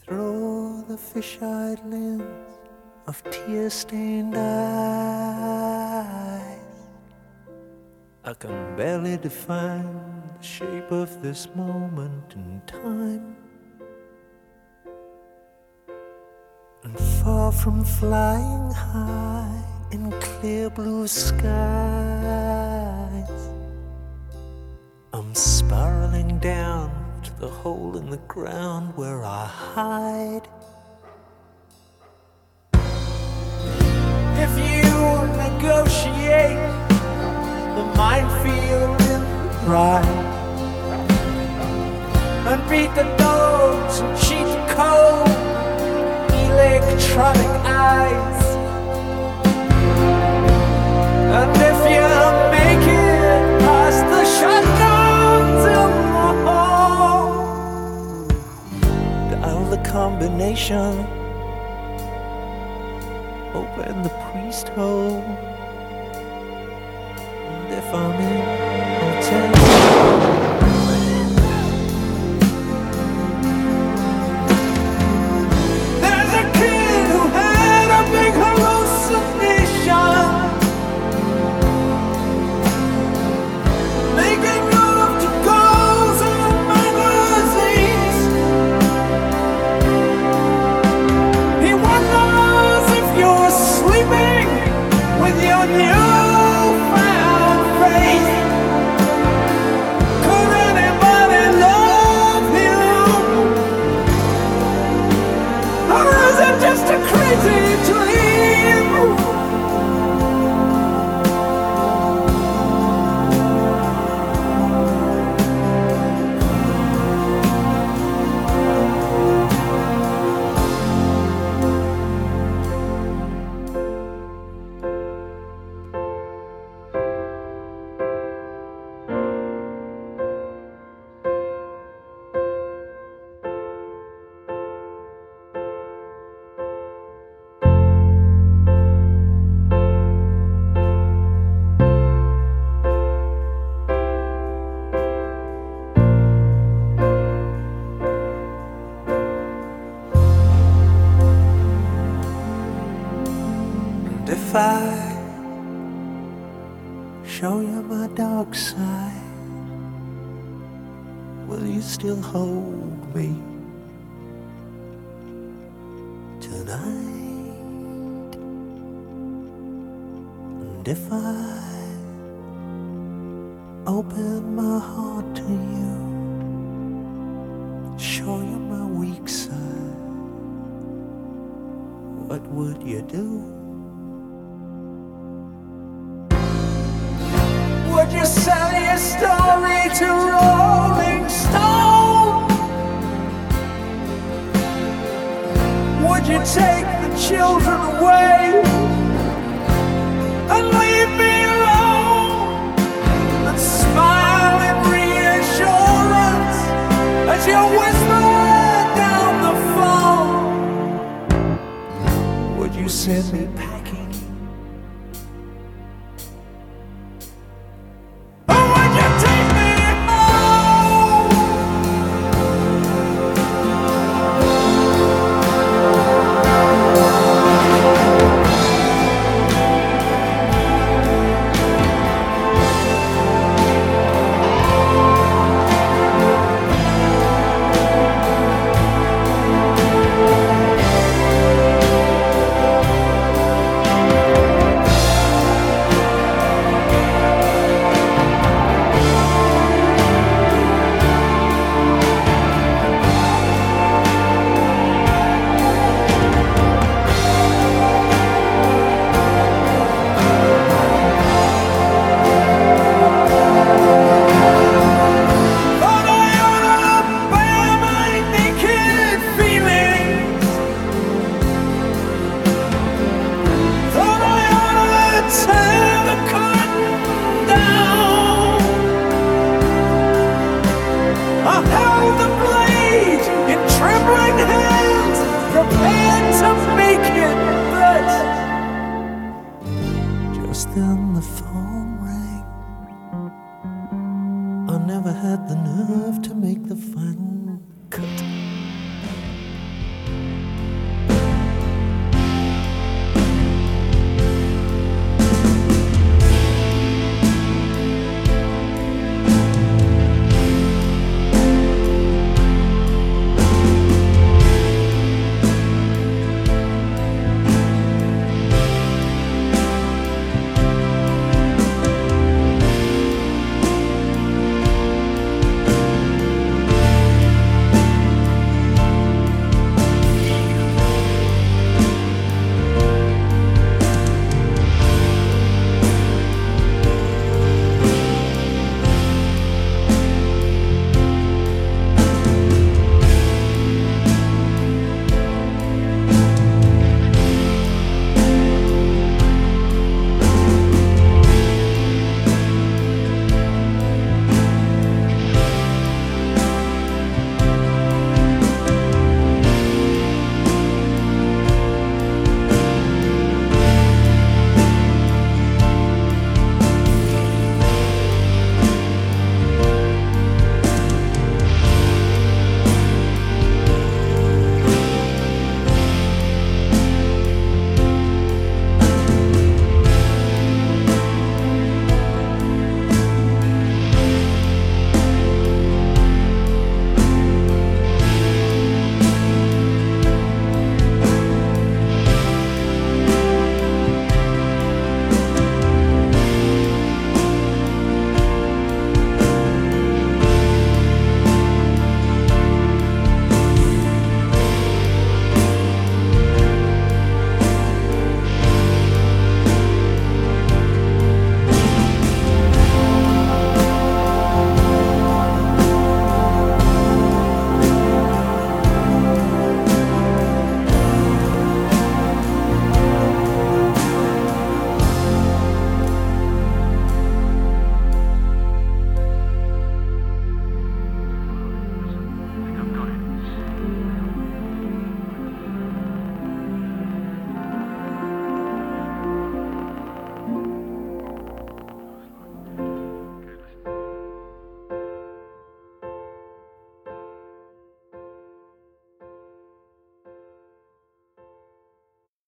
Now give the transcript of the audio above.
through the fish-eyed lens of tear-stained eyes. I can barely define the shape of this moment in time. And far from flying high in clear blue skies, I'm spiraling down to the hole in the ground where I hide. If you negotiate the minefield in pride and beat the dogs and cheat the cold electronic eyes, and if you make it past the shotguns in the hall, dial the combination, open the priest hole, and if I'm in, I'll tell you. There's a kid who had a big hallucination, making love to girls in magazines. He wonders if you're sleeping with your newfound faith. Could anybody love him? Or is it just a crazy dream? And if I show you my dark side, will you still hold me tonight? And if I open my heart to you, show you my weak side, what would you do? Would you sell your story to Rolling Stone? Would you take the children away and leave me alone and smile in reassurance as you whisper down the phone? Would you send me